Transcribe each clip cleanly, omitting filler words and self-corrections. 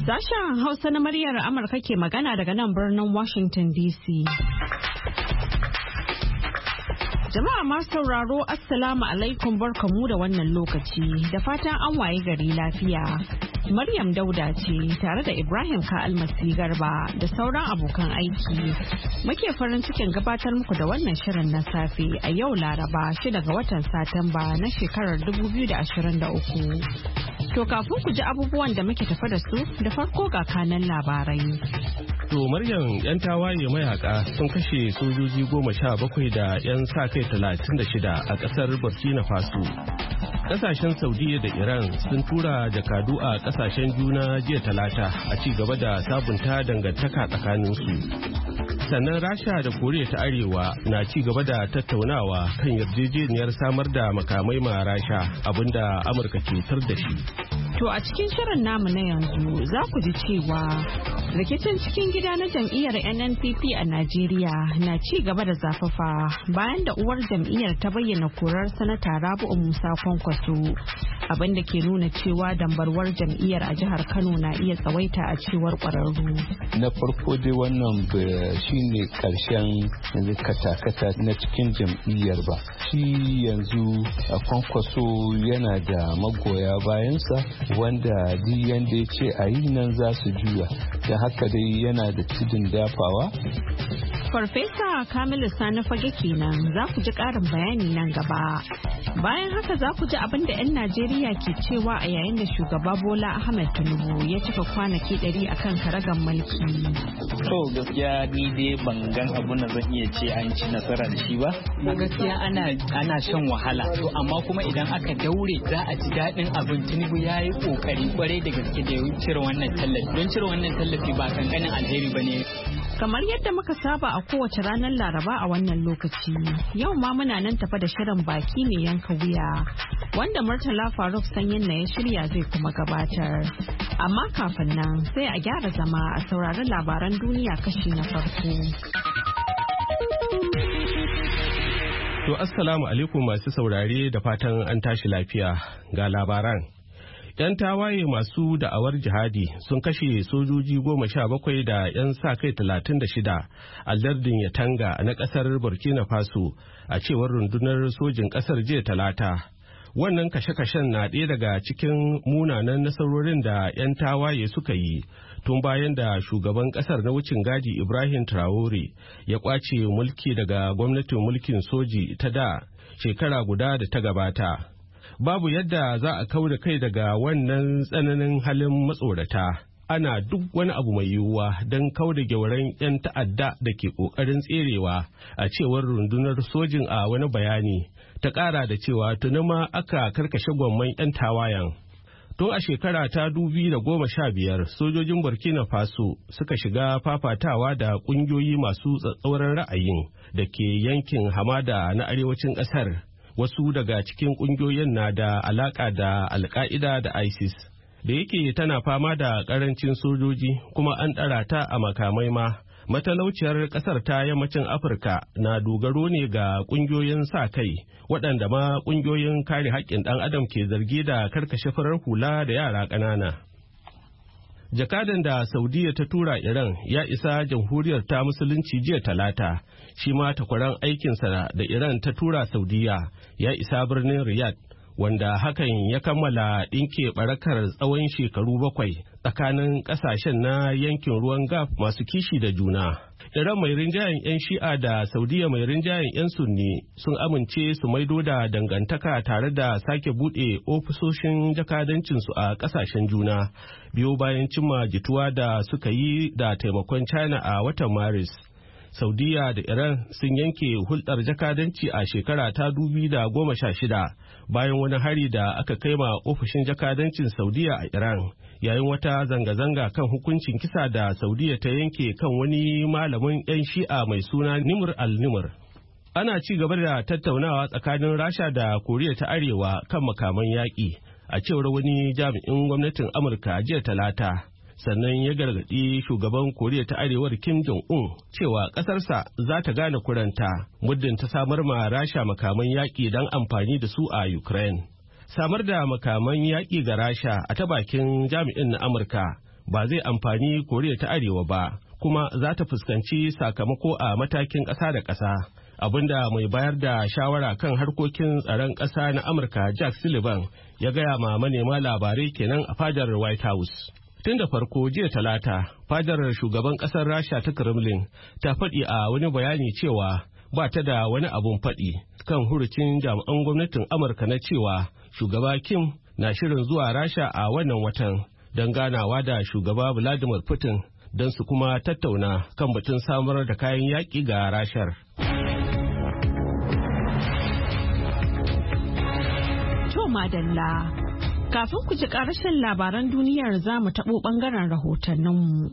Sashen Hausa na muryar Amurka ke magana daga nan birnin Washington DC. Jama'a masu sauraro Assalamu alaikum barkamu da wannan lokaci da fatan an waye gari lafiya. Maryam Dauda ce tare da Ibrahim Ka'almasi Garba da sauran abokan aiki. Muke farin cikin gabatar muku da wannan shirin na safe a yau Laraba 6 ga watan Satumba na shekarar 2023. To kafin ku ji abubuwan da muke tafa da su da farko ga kanan labarai. To Maryam, 'yan tawaye mayaka sun kashe sojoji 17 da 'yan sa kai 36 a kasar Burkina Faso. Kasashen Saudiya da Iran sun tura jakadu a kasashen juna jiya Talata a ci gaba da sabunta dangantaka tsakaninsu. Sannan Rasha da Koriya ta Arewa na ci gaba da tattaunawa kan yarjejeniyar samar da makamai ma Rasha, abinda Amurka ke tar da shi. To a cikin shirin namu na yanzu za ku ji cewa rikicin cikin gida na jam'iyyar NNPP a Najeriya na ci gaba da zafafa bayan da uwar jam'iyyar ta bayyana korar sanata Rabi'u Musa Kwankwaso, abin da ke nuna cewa dambarwar jam'iyyar a jihar Kano na iya tsawaita a cewar kwararru. Na farko dai wannan shine karshen katakata na cikin jam'iyyar ba. Shi yanzu a Kwankwaso yana da magoya bayansa wanda duk yanda ya ce a yi nan za su juya, da haka dai yana da tudun dafawa. Farfesa Kamilu Sani Fage kenan, za ku ji ƙarin bayani nan gaba. Bayan haka za ku ji abin da 'yan Najeriya ke cewa a yayin da shugaba Bola Ahmed Tinubu ya cika kwanaki 100 akan karagan mulki. To gaskiya ni dai ban gan abun da zan iya ce an ci nasara da shi ba. Gaskiya ana shan wahala, to amma kuma idan aka daure za a ji daɗin abin. Tinubu ya yi kokari kwarai da gaske da cire wannan tallafi, don cire wannan tallafi ba kankanin alheri ba ne. Kamar yadda muka saba a kowace ranar Laraba a wannan lokaci, yau ma muna nan tafa da shirin baki mai yanka wuya, wanda Murtala Faruk Sanyin na ya shirya zai kuma gabatar. Amma kafin nan sai a gyara zama a saurari labaran duniya kashi na farko. To Assalamu alaikum masu saurare da fatan an tashi lafiya ga labaran. 'Yan tawaye masu da'awar jihadi sun kashe sojoji 17 da 'yan sa kai 36 a lardin Yatanga na kasar Burkina Faso a cewar rundunar sojin kasar jiya Talata. Wannan kashe-kashen na ɗaya daga cikin munanan nasarorin da 'yan tawaye suka yi tun bayan da shugaban kasar na wucin gadi Ibrahim Traore ya kwace mulki daga gwamnatin mulkin soji ta da shekara guda da ta gabata. Babu yadda za a kauda kai daga wannan tsananin halin matsorata. Ana duk wani abu mai yiwuwa don kauda gyauran 'yan ta'adda da ke ƙoƙarin tserewa, a cewar rundunar sojin a wani bayani. Ta ƙara da cewa tuni ma aka karkashe gwamman 'yan tawayan. Tun a shekara ta 2015 sojojin Burkina Faso suka shiga fafatawa da ƙungiyoyi masu tsatsauran ra'ayin da ke yankin hamada na arewacin ƙasar. Wasu daga cikin kungiyoyin na da alaka da Al-Qaida da ISIS. Da yake tana fama da karancin sojoji kuma an ɗara ta a makamai ma, matalauciyar ƙasar ta yammacin Afirka na dogaro ne ga kungiyoyin sa kai, waɗanda ma kungiyoyin kare haƙƙin ɗan adam ke zargi da karkashe farar hula da yara ƙanana. Jakadan da Saudiya ta tura Iran ya isa jamhuriyar ta musulunci jiya Talata, shi ma takwaran aikinsa da Iran ta tura Saudiya ya isa birnin Riyadh, wanda hakan ya kammala ɗinke barakar tsawon shekaru 7 tsakanin ƙasashen na yankin ruwan Gulf masu kishi da juna. Iran mai rinjayen 'yan Shi'a da Saudiya mai rinjayen 'yan Sunni sun amince su maido da dangantaka tare da sake buɗe ofisoshin jakadancinsu a ƙasashen juna, biyo bayan cimma jituwa da suka yi da taimakon China a watan Maris. Saudiya da Iran sun yanke hulɗar jakadanci a shekara ta 2016 bayan wani hari da aka kai ma ofishin jakadancin Saudiya a Iran, yayin wata zanga-zanga kan hukuncin kisa da Saudiya ta yanke kan wani malamin 'yan Shi'a mai suna Nimr al-Nimr. Ana ci gaba da tattaunawa tsakanin Rasha da Koriya ta Arewa kan makaman yaƙi, a cewar wani jami'in gwamnatin Amurka jiya Talata. Sannan ya gargaɗi shugaban Koriya ta Arewar Kim Jong-un cewa ƙasarsa za ta gane kuranta muddin ta samar ma Rasha makaman yaƙi don amfani da su a Ukraine. Samar da makaman yaƙi ga Rasha a ta bakin jami'in na Amurka ba zai amfani Koriya ta Arewa ba, kuma za ta fuskanci sakamako a matakin ƙasa da ƙasa. Abinda mai bayar da shawara kan harkokin tsaron ƙasa na Amurka Jack Sullivan ya gaya ma manema labarai kenan a fadar White House. Tun da farko jiya Talata, fadar shugaban ƙasar Rasha ta Kremlin ta faɗi a wani bayani cewa ba ta da wani abun faɗi kan hurucin jami'an gwamnatin Amurka na cewa shugaba Kim na shirin zuwa Rasha a wannan watan don ganawa da shugaba Vladimir Putin don su kuma tattauna kan batun samar da kayan yaƙi ga Rashar. To madalla, kafin ku ji ƙarshen labaran duniyar za mu taɓo ɓangaren rahotanninmu.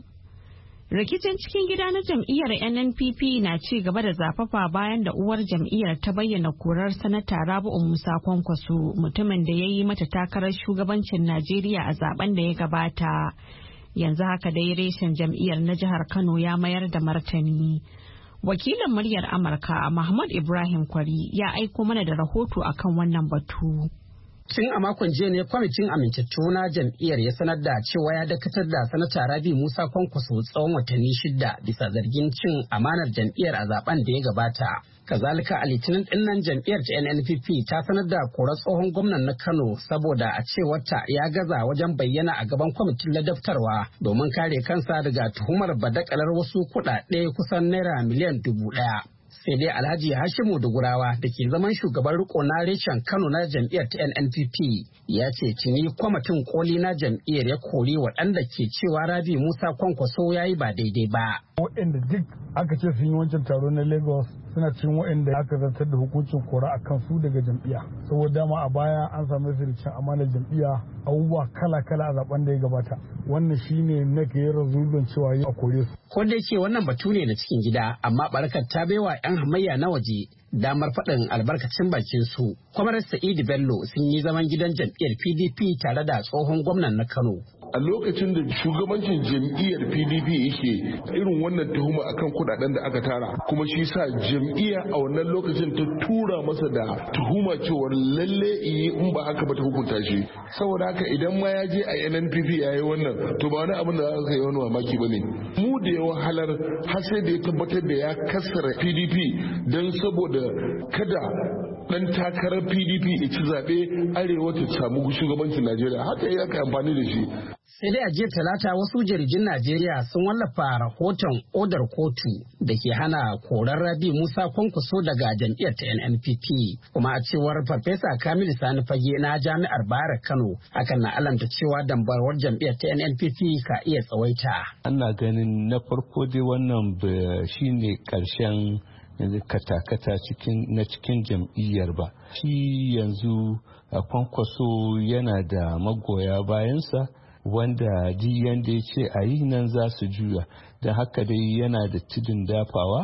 Rikicin cikin gida na jam'iyyar NNPP na ci gaba da zafafa bayan da uwar jam'iyyar ta bayyana korar sanata Rabi'u Musa Kwankwaso, mutumin da ya yi mata takarar shugabancin Najeriya a zaben da ya gabata. Yanzu haka dai reshen jam'iyyar na jihar Kano ya mayar da martani. Wakilin muryar Amurka Mahmud Ibrahim Kwari ya aiko mana da rahoto akan wannan batu. Tun a makon jiya ne kwamitin amintattu na jam'iyyar ya sanar da cewa ya dakatar da sanata Rabi Musa Kwankwaso tsawon watanni 6 bisa zargin cin amanar jam'iyyar a zaben da ya gabata. Kazalika a litinin dinnan jam'iyyar ta NNPP ta sanar da korar tsohon gwamnan na Kano saboda a cewarta ya gaza wajen bayyana a gaban kwamitin ladabtarwa domin kare kansa daga tuhumar badakalar wasu kuɗaɗe kusan naira miliyan 1,000. Sai dai Alhaji Hashimu Dugurawa da ke zaman shugaban riko na reshen Kano na jam'iyyar ta NNPP ya ce tuni kwamitin koli na jam'iyyar ya kori waɗanda ke cewa Rabi Musa Kwankwaso ya yi ba daidai ba. Waɗanda duk aka ce sun yi wancan taro na Lagos suna cikin waɗanda aka zartar da hukuncin kora a kan su daga jam'iyya. Saboda dama a baya an samu su da cin amanar jam'iyya abubuwa kala-kala a zaben da ya gabata. Wannan shine na ke yin razulun cewa yi a kore su. Ko da yake wannan batu ne na cikin gida amma barkar ta baiwa 'yan hamayya na waje damar faɗin albarkacin bakin su. Kwamar Sa'idu Bello sun yi zaman gidan jam'iyyar PDP tare da tsohon gwamnan na Kano. A lokacin da shugabancin jam'iyyar PDP yake irin wannan tuhuma akan kudaden da aka tara, kuma shi sa jam'iyya a wannan lokacin ta tura masa da tuhuma cewar lalle in ba haka ba ta hukunta shi. Saboda haka idan ma ya je a NNPP ya yi wannan to ba wani abin da za ka yi wani mamaki ba ne. Mu da yawan halar har sai da ya tabbatar da ya kassara PDP don saboda kada dan takarar PDP ya ci zaɓe arewa ta samu shugabancin Najeriya, haka ya kai amfani da shi. Sai dai a jiya Talata wasu jaridun Najeriya sun wallafa rahoton odar kotu da ke hana korar Rabi Musa Kwankwaso daga jam'iyyar ta NNPP. Kuma a cewar Farfesa Kamilu Sani Fage na Jami'ar Bayero Kano, hakan na alamta cewa dambarwar jam'iyyar ta NNPP ka iya tsawaita. Ana ganin na farko dai wannan shine karshen katakata na cikin jam'iyyar ba. Shi yanzu Kwankwaso yana da magoya bayansa wanda duk yanda ya ce a yi nan za su juya, da haka dai yana da tudun dafawa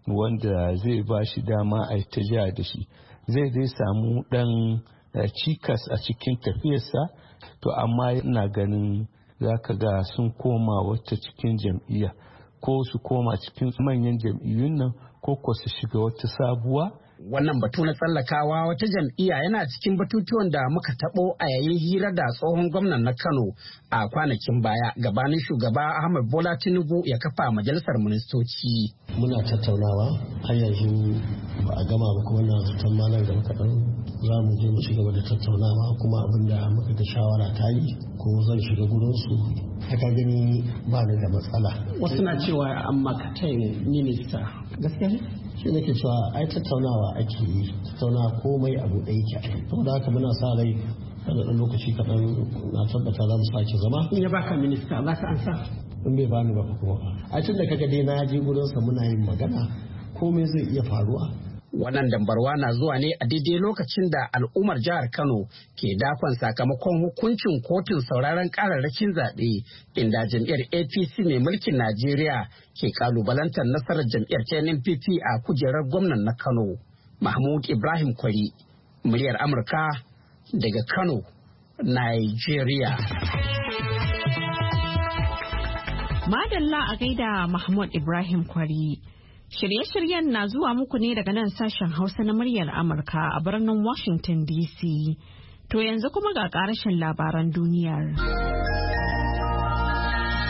wanda zai ba shi dama a ta ja da shi. Zai dai samu dan cikas a cikin tafiyarsa, to amma yana ganin za ka ga sun koma wata cikin jam'iyya, ko su koma cikin manyan jam'iyyun nan ko su shiga wata sabuwa. Wannan batu na tsallakawa wata jam'iyya yana cikin batutuwan da muka tabo a yayin hira da tsohon gwamnan na Kano a kwanakin baya gabanin shugaba Ahmad Bola Tinubu ya kafa majalisar ministoci. Muna tattaunawa har yanzu ba a gama ba, kuma na zaton malam da kaɗan za mu je mu ci gaba da tattaunawa, kuma abin da muka ga shawara ta yi ko zan shiga gurinsu haka gani ba ni da matsala. Wasu na cewa an makatai minista, gaskiya ne? Shi nake cewa ai tattaunawa ake yi, tattaunawa komai abu ɗaya ke. Saboda haka muna sa rai kada ɗan lokaci kaɗan na tabbata za mu sake zama. In ya baka minista za ka ansa? In bai bani ba kuma. A tun da kaga dai na je gurinsa muna yin magana, komai zai iya faruwa. Wannan dambarwa na zuwa ne a daidai lokacin da al'ummar jihar Kano ke dakon sakamakon hukuncin kotun sauraron kararrakin zaɓe, inda jam'iyyar APC mai mulkin Najeriya ke kalubalantar nasarar jam'iyyar NNPP a kujerar gwamnan na Kano. Mahmud Ibrahim Kwari, muryar Amurka daga Kano, Nigeria. Madalla a gaida Mahmud Ibrahim Kwari. Shirye-shiryen na zuwa muku ne daga nan sashen Hausa na muryar Amurka a birnin Washington DC. To yanzu kuma ga ƙarashin labaran duniyar.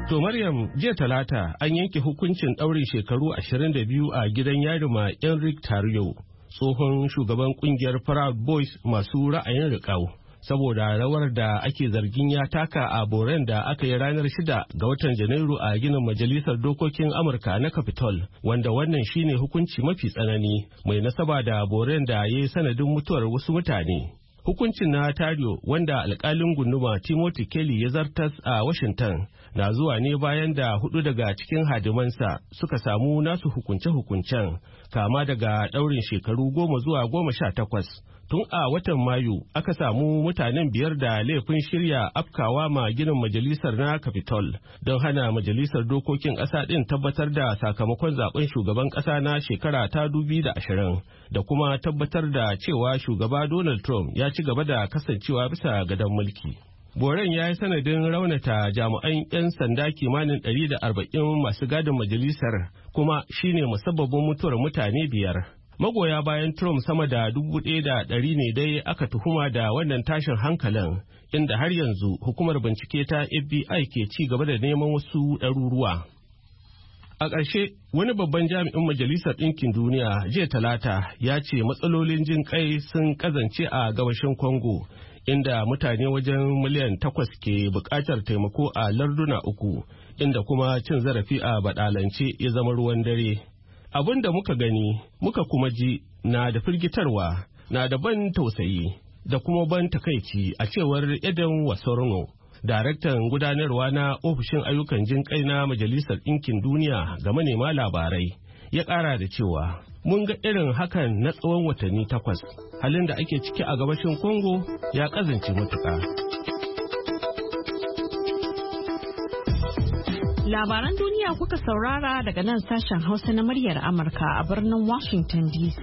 To Maryam, jiya Talata an yanke hukuncin ɗaurin shekaru 22 a gidan yari ma Enrique Tarrio, tsohon shugaban kungiyar Proud Boys masu ra'ayin riƙau, saboda rawar da ake zargin ya taka a boren da aka yi ranar 6 ga watan Janairu a ginin Majalisar Dokokin Amurka na Capitol, wanda wannan shine hukunci mafi tsanani mai nasaba da boren da ya yi sanadin mutuwar wasu mutane. Hukuncin na Tarrio, wanda alkalin gunduma Timothy Kelly ya zartas a Washington, na zuwa ne bayan da 4 daga cikin hadimansa suka samu nasu hukunce-hukuncen, kama daga ɗaurin shekaru 10 zuwa 18. Tun a watan Mayu aka samu mutanen 5 da laifin shirya afkawa ma ginin majalisar na Capitol don hana majalisar dokokin ƙasa ɗin tabbatar da sakamakon zaben shugaban ƙasa na shekara ta 2020 da kuma tabbatar da cewa shugaba Donald Trump ya ci gaba da kasancewa bisa gadon mulki. Boren ya yi sanadin raunata jami'an 'yan sanda kimanin 140 masu gadin majalisar, kuma shine musabbabin mutuwar mutane 5. Magoya bayan Trump sama da 1,100 ne dai aka tuhuma da wannan tashin hankalin, inda har yanzu hukumar bincike ta FBI ke ci gaba da neman wasu ɗaruruwa. A ƙarshe, wani babban jami'in Majalisar Ɗinkin Duniya jiya Talata ya ce matsalolin jin kai sun ƙazance a gabashin Congo, inda mutane wajen miliyan 8 ke buƙatar taimako a larduna 3, inda kuma cin zarafi a baɗalance ya zama ruwan dare. Abin da muka gani muka kuma ji na da firgitarwa, na da ban tausayi da kuma ban takaici, a cewar Eden Wasorno, daraktan gudanarwa na ofishin ayyukan jin kai na Majalisar Ɗinkin Duniya ga manema labarai. Ya ƙara da cewa mun ga irin hakan na tsawon watanni 8. Halin da ake ciki a gabashin Congo ya ƙazance matuƙa. Labaran duniya kuka saurara daga nan sashen Hausa na muryar Amurka a birnin Washington DC.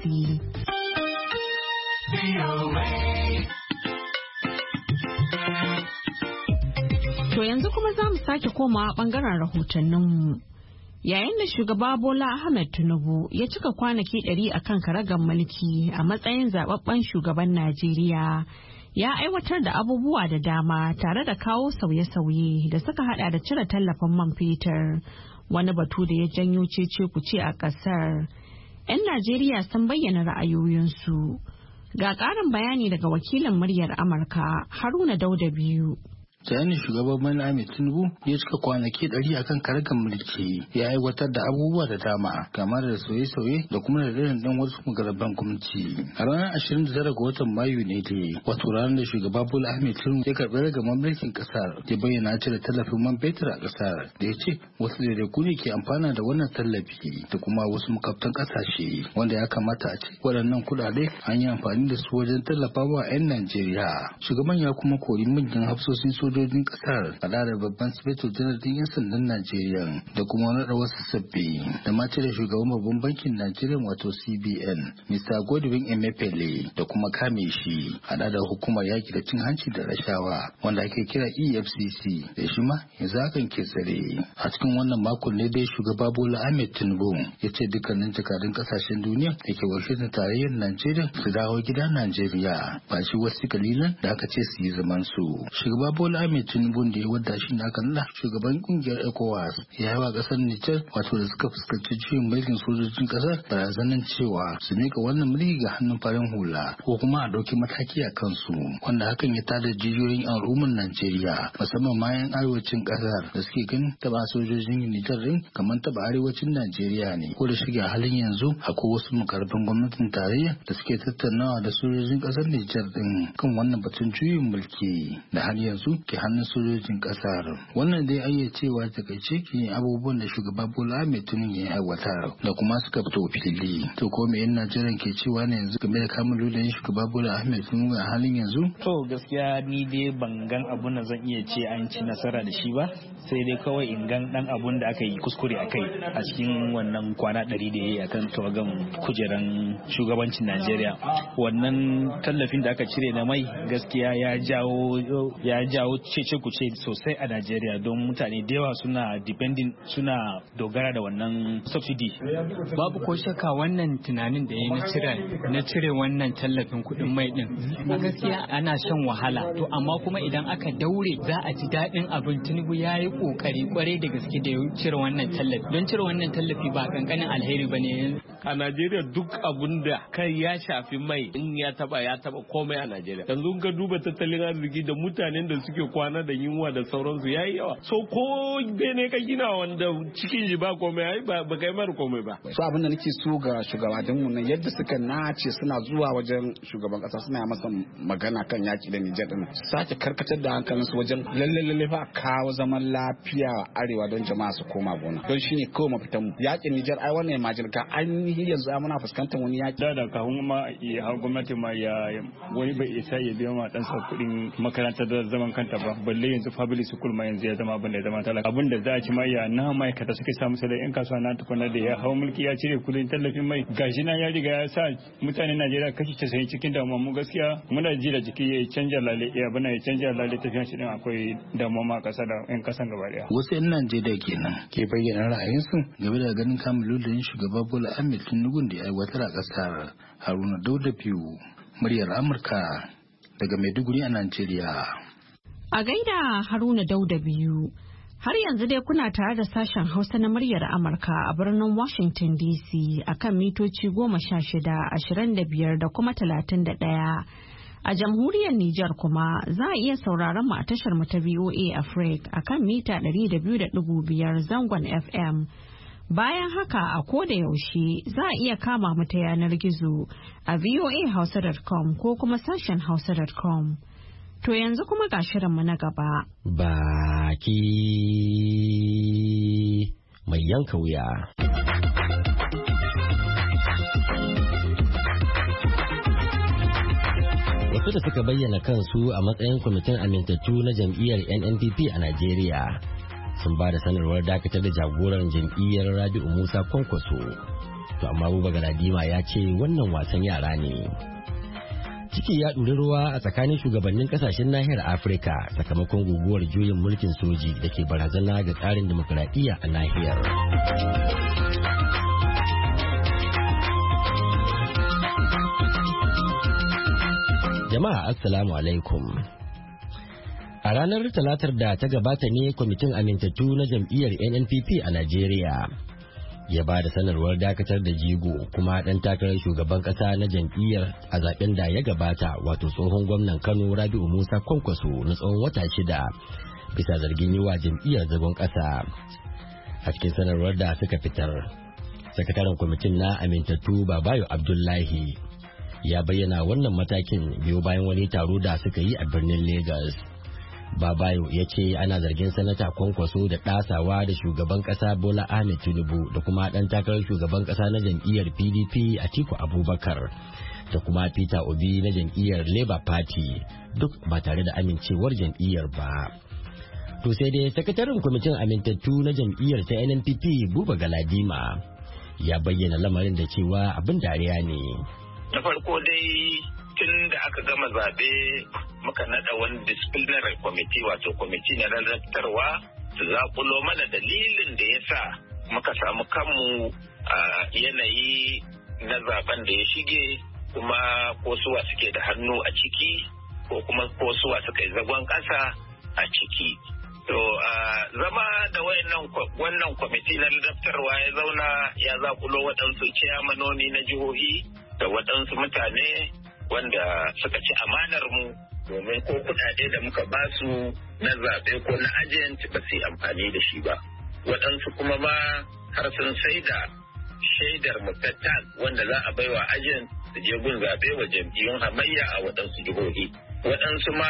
To yanzu kuma za mu sake komawa bangaren rahotanninmu. Yayin da shugaba Bola Ahmed Tinubu ya cika kwanaki 100 akan karagar mulki a matsayin zababben shugaban Najeriya, ya aiwatar da abubuwa da dama tare da kawo sauye-sauye da suka hada da cire tallafin man fetur, wani batu da ya janyo cece-kuce a kasar. 'Yan Najeriya sun bayyana ra'ayoyinsu. Ga ƙarin bayani daga wakilin muryar Amurka Haruna Dauda biyu. Tsayanin shugaban Bola Ahmed Tinubu ya cika kwanaki 100 akan karagar mulki, ya aiwatar da abubuwa da dama kamar da sauye-sauye da kuma da ɗan wasu mugarabban gwamnati. A ranar 29 ga watan Mayu ne dai, wato ranar da shugaba Bola Ahmed Tinubu ya karɓi ragamar mulkin ƙasar, ya bayyana cire tallafin man fetur a ƙasar, da ya ce wasu daidaiku ne ke amfana da wannan tallafi da kuma wasu makwabtan ƙasashe, wanda ya kamata a ce waɗannan kuɗaɗe an yi amfani da su wajen tallafawa 'yan Najeriya. Shugaban ya kuma kori manyan hafsoshin sojojin kasar hada da babban sifeto janar din 'yan sandan Najeriya da kuma naɗa wasu sabbi da ma cire shugaban babban bankin Najeriya wato CBN Mr. Godwin Emefiele da kuma kame shi hada da hukumar yaki da cin hanci da rashawa wanda ake kira EFCC da shi ma yanzu hakan ke tsare. A cikin wannan makon ne dai shugaba Bola Ahmed Tinubu ya ce dukkanin jakadun kasashen duniya da ke wakiltar tarayyar Najeriya su dawo gida Najeriya ba shi wasu kalilan da aka ce su yi zaman su. Shugaba Bola Ahmed Tinubu da ya wadda shi da aka nada shugaban kungiyar ECOWAS ya yi wa kasar Nijar wato da suka fuskanci juyin mulkin sojojin kasar barazanin cewa su mika wannan mulki ga hannun farin hula ko kuma a ɗauki mataki a kansu, wanda hakan ya tada jijiyoyin al'ummar Najeriya musamman ma 'yan arewacin kasar da suke ganin taba sojojin Nijar din kamar taba arewacin Najeriya ne, ko da shige a halin yanzu akwai wasu mukarraban gwamnatin tarayya da suke tattaunawa da sojojin kasar Nijar din kan wannan batun juyin mulki da har yanzu ke hannun sojojin kasar. Wannan dai ayya cewa takaice ke abubuwan da shugaba Bola Ahmed Tinubu ya aiwatar da kuma suka fito fili. To ko me 'yan Najeriya ke cewa ne yanzu game da kamun ludayin shugaba Bola Ahmed Tinubu a halin yanzu? To gaskiya ni dai ban gan abun da zan iya ce an ci nasara da shi ba, sai dai kawai in gan dan abun da aka yi kuskure a kai a cikin wannan kwana 100 da ya yi akan tawagan kujeran shugabancin Najeriya. Wannan tallafin da aka cire na mai gaskiya ya jawo kawo cece kuce sosai a Najeriya don mutane da yawa suna dogara da wannan subsidy. Babu ko shakka wannan tunanin da ya na cire wannan tallafin kuɗin mai din. A gaskiya ana shan wahala to amma kuma idan aka daure za a ji daɗin abin. Tinubu ya yi ƙoƙari kwarai da gaske da ya cire wannan tallafi. Don cire wannan tallafi ba kankanin alheri ba ne. A Najeriya duk abun da kai ya shafi mai in ya taba komai a Najeriya. Yanzu ka duba tattalin arziki da mutanen da suke kwana da yunwa da sauransu ya yi yawa. So ko bene ka gina wanda cikin shi ba komai ai ba kai mara komai ba. So abin da nake so ga shugabanninmu nan yadda suka nace suna zuwa wajen shugaban kasa suna masa magana kan yaki da Nijar din. Sake karkatar da hankalinsu wajen lalle fa kawo zaman lafiya a arewa don jama'a su koma gona. Don shine kawai mafitan mu. Yakin Nijar ai wannan majirka ainihi yanzu muna fuskantar wani yaki. Da kafin ma ya gwamnati ma ya wani bai isa ya biya ma dan sa kuɗin makaranta da zaman kanta ba. Balle yanzu public school ma yanzu ya zama abin da ya zama talaka. Abin da za a ci ma ya na ma'aikata suke samu sai da yan kasuwa na tukuna da ya hawo mulki ya cire kuɗin tallafin mai. Gashi na ya riga ya sa mutanen Najeriya kashi 90 cikin damuwa mu gaskiya muna ji da jiki ya canja lalle ya canja lalle tafiyan shi din akwai damuwa ma kasa da yan kasan gaba daya. Wasu 'yan Najeriya kenan ke bayyana ra'ayinsu game da ganin kamalolin shugaba Bola Ahmed Tinubu da ya aiwatar a kasar. Haruna Dauda biyu muryar Amurka daga Maiduguri a Najeriya. A gaida Haruna Dauda biyu. Har yanzu dai kuna tare da sashen Hausa na muryar Amurka a birnin Washington DC akan mitoci 16, 25 da kuma 31. A jamhuriyar Nijar kuma za a iya sauraron mu a tashar mu ta VOA Africa akan mita 200.5 zangon FM. Bayan haka a koda yaushe za a iya kama mu ta yanar gizo a voahausa.com ko kuma sashen hausa.com. To yanzu kuma ga shirinmu na gaba. Baki mai yanka wuya. Wasu da suka bayyana kansu a matsayin kwamitin amintattu na jam'iyyar NNPP a Najeriya sun ba da sanarwar dakatar da jagoran jam'iyyar Rabi'u Musa Kwankwaso. To amma Buba Galadima ya ce wannan wasan yara ne. Ciki ya ɗuri ruwa a tsakanin shugabannin kasashen nahiyar Afirka sakamakon guguwar juyin mulkin soji da ke barazana ga tsarin dimokuraɗiyya a nahiyar. Jama'a assalamu alaikum. A ranar talatar da ta gabata ne kwamitin amintattu na jam'iyyar NNPP a Najeriya ya ba da sanarwar dakatar da jigo kuma ɗan takarar shugaban ƙasa na jam'iyyar a zaben da ya gabata wato tsohon gwamnan Kano Rabi'u Musa Kwankwaso na tsawon wata 6 bisa zargin yi wa jam'iyyar zagon ƙasa. A cikin sanarwar da suka fitar, sakataren kwamitin na amintattu Babayo Abdullahi ya bayyana wannan matakin biyo bayan wani taro da suka yi a birnin Lagos. Babayo ya ce ana zargin sanata Kwankwaso da ɗasawa da shugaban ƙasa Bola Ahmed Tinubu da kuma ɗan takarar shugaban ƙasa na jam'iyyar PDP Atiku Abubakar da kuma Peter Obi na jam'iyyar Labour Party duk ba tare da amincewar jam'iyyar ba. To sai dai sakataren kwamitin amintattu na jam'iyyar ta NNPP Buba Galadima ya bayyana lamarin da cewa abin dariya ne. Na farko dai tun da aka gama zaɓe muka naɗa wani disciplinary committee wato kwamiti na ladabtarwa su zaƙulo mana dalilin da ya sa muka samu kanmu a yanayi na zaben da ya shige kuma ko suwa suke da hannu a ciki ko kuma ko suwa suka yi zagon ƙasa a ciki. To zama da wannan kwamiti na ladabtarwa ya zauna ya zaƙulo waɗansu ciyamanoni na jihohi da waɗansu mutane wanda suka ci amanar mu domin ko kuɗaɗe da muka ba su na zaɓe ko na ajiyant ba su yi amfani da shi ba. Waɗansu kuma ma har sun sai da shaidar mutatta wanda za a baiwa ajiyant su je gun zaɓe wa jam'iyyun hamayya a waɗansu jihohi. Waɗansu ma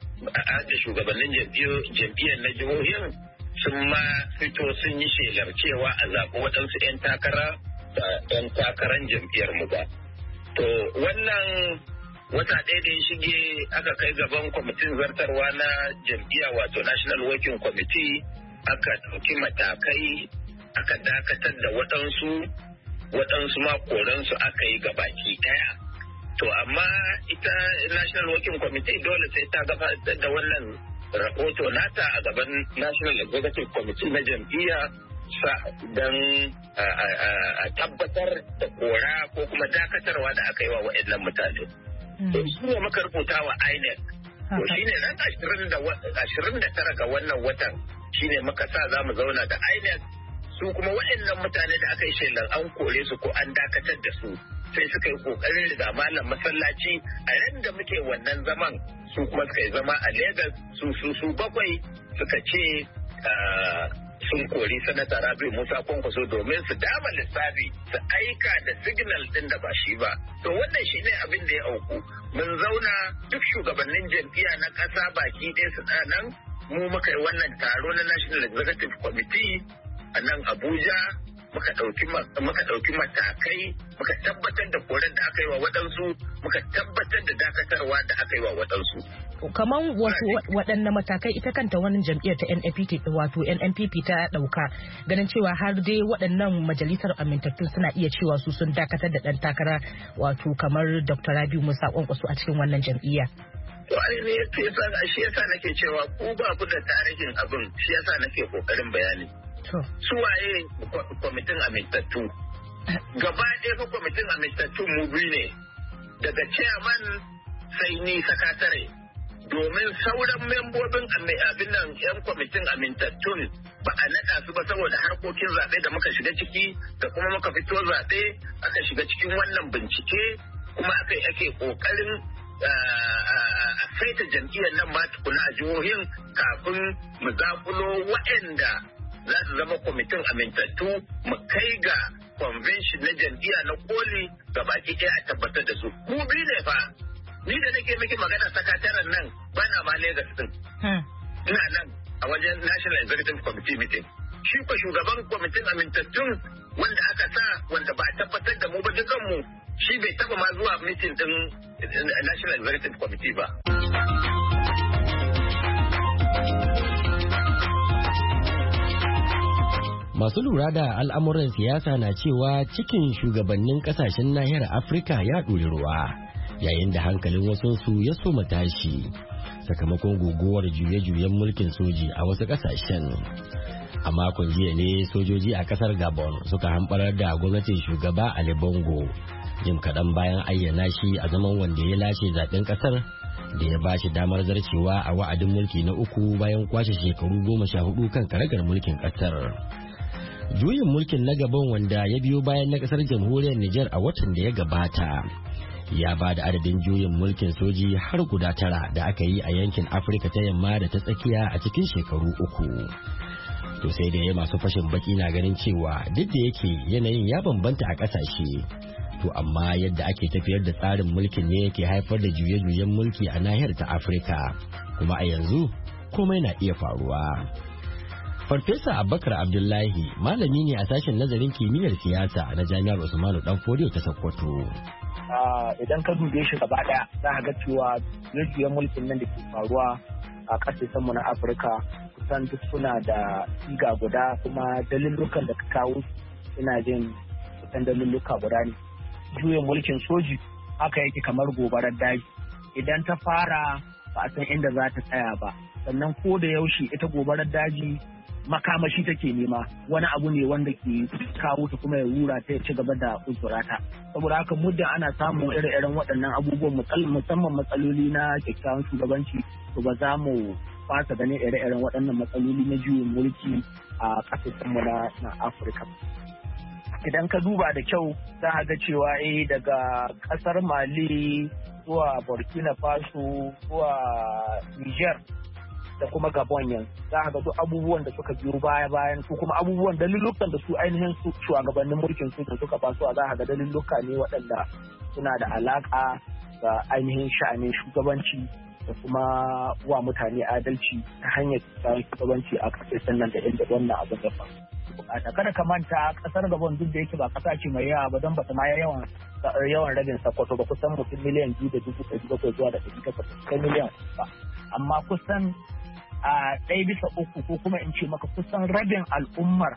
da shugabannin jam'iyyar na jihohin sun ma fito sun yi shelar cewa a zaɓi waɗansu 'yan takara da 'yan takaran jam'iyyar mu ba. To wannan wata ɗaya da ya shige aka kai gaban kwamitin zartarwa na jam'iyya wato National Working Committee aka ɗauki matakai aka dakatar da waɗansu ma koransu aka yi gabaki ɗaya. To amma ita National Working Committee dole sai ta gabatar da wannan rahoto nata a gaban National Executive Committee na jam'iyya don a tabbatar da kora ko kuma dakatarwa da aka yi wa waɗannan mutane. To shi ne muka rubuta wa INEC. To shi ne ran 29 ga wannan watan shi ne muka sa za mu zauna da INEC, su kuma waɗannan mutane da aka yi shelar an kore su ko an dakatar da su sai suka yi kokarin riga malam masallaci a yadda muke wannan zaman su kuma suka yi zama a Legas su bakwai suka ce sun kori sanata Rabi Musa Kwankwaso domin su dama lissafi su aika da signal din da ba shi ba. To wannan shi ne abin da ya auku. Mun zauna duk shugabannin jam'iyya na ƙasa baki ɗaya su nan mu muka yi wannan taro na National Executive Committee a nan Abuja muka ɗauki matakai muka tabbatar da koren da aka yi wa waɗansu muka tabbatar da dakatarwa da aka yi wa waɗansu. Kaman waɗanne matakai ita kanta wani jam'iyyar ta NNPP ta ɗauka ganin cewa har dai waɗannan majalisar amintattun suna iya cewa su sun dakatar da ɗan takara wato kamar Dr. Rabiu Musa Kwankwaso a cikin wannan jam'iyya. To shi yasa nake cewa ku ba ku da tarihin abin shi yasa nake kokarin bayani. Su waye kwamitin amintattu? Gaba ɗaya fa kwamitin amintattu mu biyu ne daga chairman sai ni sakatare. Domin sauran membobin abin nan 'yan kwamitin amintattun ba a naɗa su ba saboda harkokin zaɓe da muka shiga ciki da kuma muka fito zaɓe aka shiga cikin wannan bincike kuma ake ƙoƙarin a saita jam'iyyar nan ma tukuna a jihohin kafin mu zaƙulo waɗanda za su zama kwamitin amintattu mu kai ga convention na jam'iyya na koli ga baki ɗaya a tabbatar da su. Ku biyu ne fa. Ni da nake miki magana sakataren nan ba na ma Lagos din. Ina nan a wajen National Executive Committee meeting. Shi ko shugaban kwamitin amintattun wanda aka sa wanda ba a tabbatar da mu ba dukan mu shi bai taba ma zuwa meeting din National Executive Committee ba. Masu lura da al'amuran siyasa na cewa cikin shugabannin kasashen nahiyar Afirka ya ɗori ruwa. Yayin da hankalin wasunsu ya soma tashi sakamakon guguwar juye-juyen mulkin soji a wasu kasashen. A makon jiya ne sojoji a kasar Gabon suka hamɓarar da gwamnatin shugaba Ali Bongo jim kaɗan bayan ayyana shi a zaman wanda ya lashe zaɓen ƙasar da ya ba shi damar zarcewa a wa'adin mulki na uku bayan kwashe shekaru 14 kan karagar mulkin ƙasar. Juyin mulkin na Gabon wanda ya biyo bayan na ƙasar jamhuriyar Nijar a watan da ya gabata ya ba da adadin juyin mulkin soji har guda 9 da aka yi a yankin Afirka ta yamma da ta tsakiya a cikin shekaru 3. To sai da masu fashin baki na ganin cewa duk da yake yanayin ya bambanta a ƙasashe, to amma yadda ake tafiyar da tsarin mulkin ne yake haifar da juye-juyen mulki a nahiyar ta Afirka, kuma a yanzu komai na iya faruwa. Farfesa Abubakar Abdullahi malami ne a sashen nazarin kimiyyar siyasa na Jami'ar Usmanu Danfodiyo ta Sokoto. Idan ka dube shi gaba daya za ka ga cewa juye-juyen mulkin nan da ke faruwa a ƙasashen mu na Afirka kusan duk suna da siga guda kuma dalillukan da ka kawo ina jin kusan dalilluka guda ne. Juyin mulkin soji haka yake kamar gobarar daji idan ta fara ba a san inda za ta tsaya ba, sannan ko da yaushe ita gobarar daji makamashi take nema, wani abu ne wanda ke kawo ta kuma ya rura ta ya ci gaba da uzurata. Saboda haka muddin ana samun ire-iren waɗannan abubuwan musamman matsaloli na kyakkyawan shugabanci, to ba za mu fasa ganin ire-iren waɗannan matsaloli na juyin mulki a ƙasashenmu na Afirka. Idan ka duba da kyau za a ga cewa daga ƙasar Mali zuwa Burkina Faso zuwa Niger da kuma Gabon yanzu za a ga duk abubuwan da suka biyo bayan ko kuma abubuwan dalilukan da su ainihin su shugabannin mulkin su suka ba su za a ga daliluka ne waɗanda suna da alaƙa ga ainihin sha'anin shugabanci da kuma wa mutane adalci ta hanyar shugabanci a ƙasashen nan da inda wannan abin da faru. Kada ka manta kasar Gabon duk da yake ba kasa ce mai yawa ba don ba ta ma yawan rabin Sokoto ba, kusan mutum miliyan 2.7 zuwa da 8 kai miliyan ba, amma kusan a 1/3 ko kuma in ce maka kusan rabin al'ummar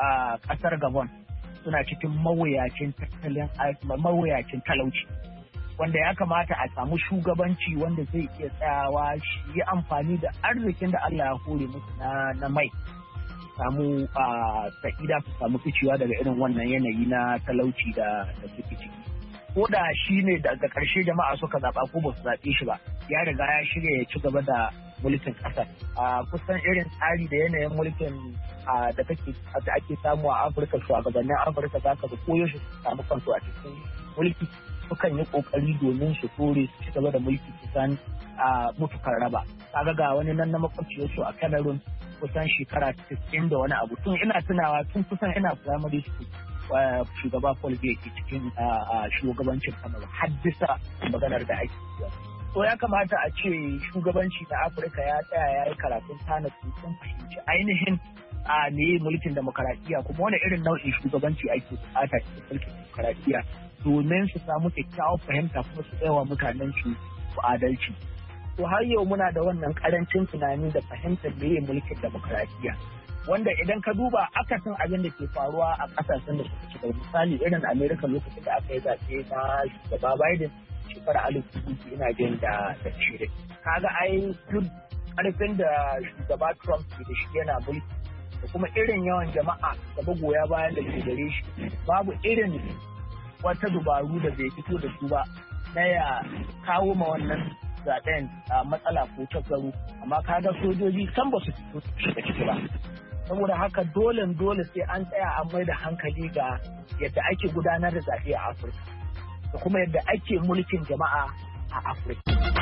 kasar Gabon suna cikin mawuyacin talauci. wanda ya kamata a samu shugabanci wanda zai iya tsayawa shi yi amfani da arzikin da Allah ya hore musu na mai samu sa'ida su samu ficewa daga irin wannan yanayi na talauci da suke ciki. Ko da shi ne daga ƙarshe jama'a suka zaɓa ko ba su zaɓe shi ba, ya riga ya shirya ya ci gaba da mulkin ƙasar. Kusan irin tsari da yanayin mulkin da ake samu a Afirka, shugabannin Afirka za ka ga koyaushe su samu kansu a cikin mulki, sukan yi ƙoƙari domin su tore su ci gaba da mulki kusan mutukar raba. Kaga ga wani nan na makwabciyarsu a Cameroon kusan shekara 90 da wani abu. Tun ina tunawa tun kusan ina primary school shugaba Paul Biya ke cikin shugabancin Cameroon har bisa maganar da ake yi. So ya kamata a ce shugabanci na Afirka ya tsaya ya yi karatun tana sun fahimci ainihin ne mulkin demokaradiyya kuma wani irin nau'in shugabanci ake bukata cikin mulkin demokaradiyya domin su samu kyakkyawar fahimta kuma su tsayawa mutanen su adalci. To har yau muna da wannan karancin tunani da fahimtar meye mulkin demokaradiyya, wanda idan ka duba akasin abin da ke faruwa a kasashen da suka ci gaba, misali irin Amerika lokacin da aka yi zaɓe na shugaba Biden shekarar 2000 ina jin da shirin. Kaga ai duk karfin da shugaba Trump ke da shi yana mulki da kuma irin yawan jama'a da magoya bayan da ke gare shi, babu irin wata dubaru da bai fito da su ba na ya kawo ma wannan zaben matsala ko tasgaro, amma kaga sojoji san ba su fito shiga ciki ba. Saboda haka dole sai an tsaya an mai da hankali ga yadda ake gudanar da zaɓe a Afirka da kuma yadda ake mulkin jama'a a Afirka.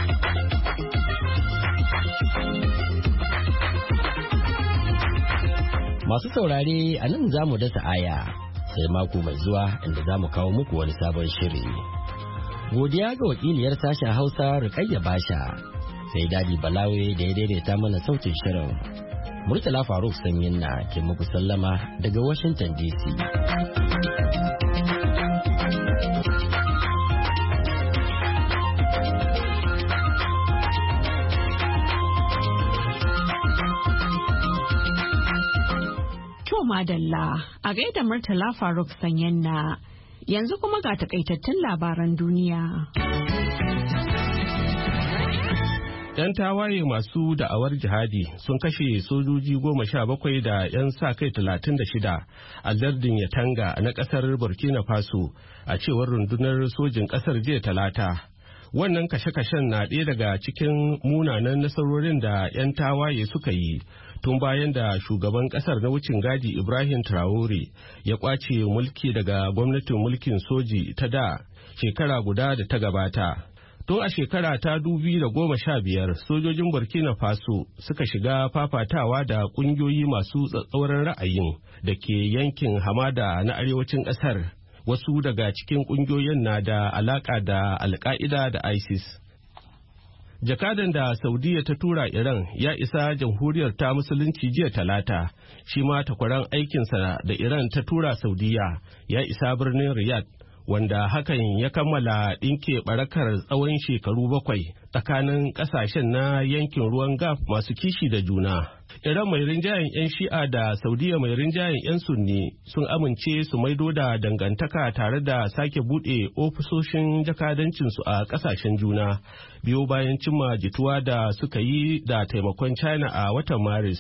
Masu saurare a nan za mu dasa aya sai mako mai zuwa inda za mu kawo muku wani sabon shiri. Godiya ga wakiliyar sashen Hausa Rukayya Basha, sai Dadi Balawe da ya daidaita mana sautin shirin. Murtala Faruk Sanyin na ke muku sallama daga Washington DC. To madalla a gaida Murtala Faruk Sanyin na. Yanzu kuma ga takaitattun labaran duniya. 'Yan tawaye masu da'awar jihadi sun kashe sojoji 17 da 'yan sa-kai 36 a lardin Yatanga na kasar Burkina Faso a cewar rundunar sojin kasar jiya Talata. Wannan kashe-kashen na ɗaya daga cikin munanan nasarorin da 'yan tawaye suka yi tun bayan da shugaban kasar na wucin gadi Ibrahim Traore ya kwace mulki daga gwamnatin mulkin soji ta da shekara guda da ta gabata. Tun a shekara ta 2015 sojojin Burkina Faso suka shiga fafatawa da kungiyoyi masu tsatsauran ra'ayin da ke yankin hamada na arewacin ƙasar. Wasu daga cikin kungiyoyin na da alaka da Al-Qaida da ISIS. Jakadan da Saudiya ta tura Iran ya isa jamhuriyar ta musulunci jiya Talata, shi ma takwaran aikinsa da Iran ta tura Saudiya ya isa birnin Riyadh, wanda hakan ya kammala ɗinke barakar tsawon shekaru 7 tsakanin ƙasashen na yankin ruwan Gulf masu kishi da juna. Iran mai rinjayen 'yan Shi'a da Saudiya mai rinjayen 'yan Sunni sun amince su maido da dangantaka tare da sake buɗe ofisoshin jakadancinsu a ƙasashen juna biyo bayan cimma jituwa da suka yi da taimakon China a watan Maris.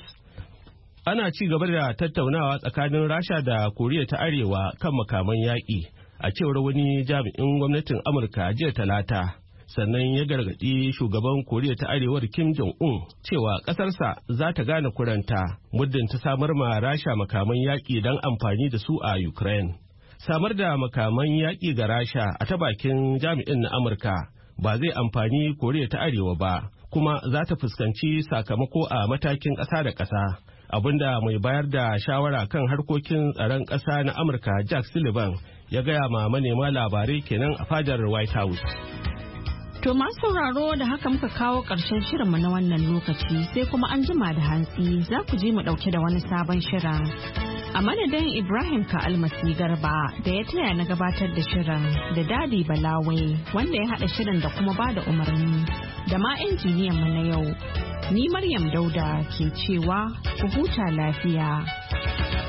Ana ci gaba da tattaunawa tsakanin Rasha da Koriya ta Arewa kan makaman yaƙi, a cewar wani jami'in gwamnatin Amurka jiya Talata, sannan ya gargaɗi shugaban Koriya ta Arewar Kim Jong-un cewa ƙasarsa za ta gane kuranta muddin ta samar ma Rasha makaman yaƙi don amfani da su a Ukraine. Samar da makaman yaƙi ga Rasha a ta bakin jami'in na Amurka ba zai amfani Koriya ta Arewa ba, kuma za ta fuskanci sakamako a matakin ƙasa da ƙasa. Abinda mai bayar da shawara kan harkokin tsaron ƙasa na Amurka Jack Sullivan ya gaya ma manema labarai kenan a fadar White House. To masu sauraro da haka muka kawo ƙarshen shirinmu na wannan lokaci, sai kuma an jima da hantsi za ku ji mu ɗauke da wani sabon shirin. A madadin Ibrahim Ka'almasi Garba da ya taya na gabatar da shirin da Dadi Balawe wanda ya haɗa shirin da kuma ba da umarni da ma injiniyan mu na yau. Ni Maryam Dauda ke cewa ku huta lafiya.